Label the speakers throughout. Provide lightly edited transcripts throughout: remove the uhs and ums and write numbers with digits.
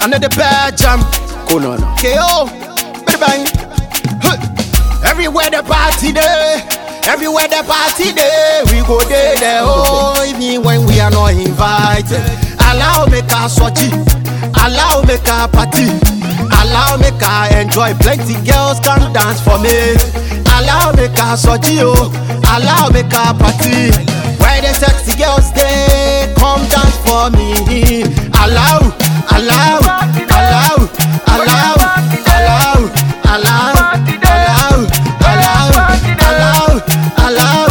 Speaker 1: Another bad jam. KO. Bang bang. Everywhere the party there. Everywhere the party there. We go there. Oh, even when we are not invited. Allow me to sochi. Allow me to party. Allow me to enjoy. Plenty girls can dance for me. Allow me to sochi. Allow me to party. Where the sexy girls they come dance for me. Allow, allow, allow, allow, allow, allow, allow, allow, allow,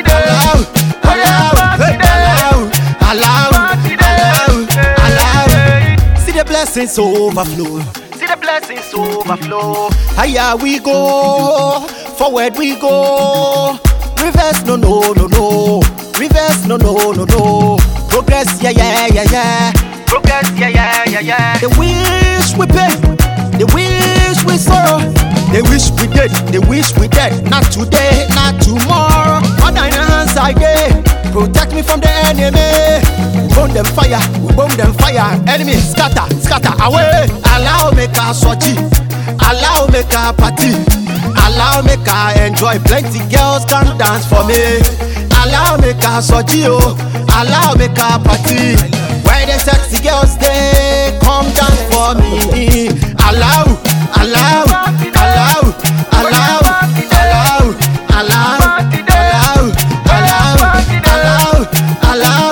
Speaker 1: allow. See the blessings overflow. See the blessings overflow. Higher we go, forward we go. Reverse no no no no. Reverse no no no no. Progress yeah yeah yeah yeah. Progress yeah yeah yeah yeah. They wish we pay. They wish we saw. They wish we did. They wish we dead. Not today, not tomorrow. On thine hands I gave. Protect me from the enemy. We bomb them fire. We bomb them fire. Enemy scatter, scatter away. Allow me to sochi. Allow me to party. Allow me to enjoy. Plenty girls can dance for me. Allow me to sochi. Allow me to party. Where the sexy girls they come dance for me. Allow, allow, allow, allow, allow, allow, allow, allow, allow,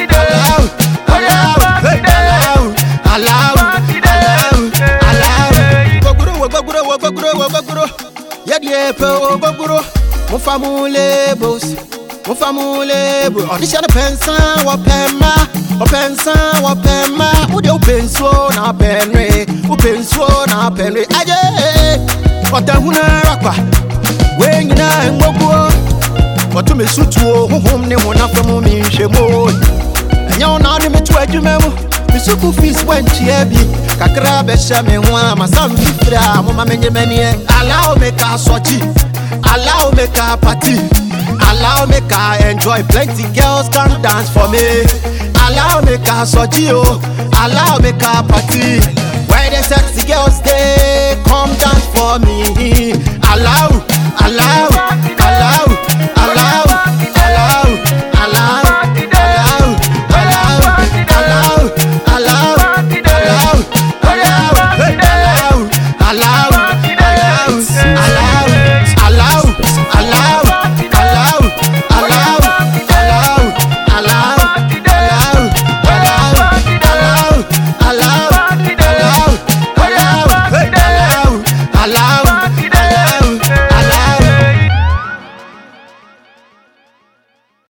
Speaker 1: allow. Yadie pe ogogoro, mo famule boss. Mo famule bo audition pensa wa pema o pensa wa pema o de penso na penre o penso na penre aje o ta huna rakwa we nyina ngbogo o to me sutu honhom ne mo na fam mi nhwemo enya na de me to adwuma mu me suku fees wanti abi kakra be hye me ho ama sam fifra mo ma menye mani allow me ka sochi allow me ka party. Allow me to enjoy. Plenty girls can dance for me. Allow me to sochi. Allow me to party. Where the sexy girls they come dance for me. Allow, allow.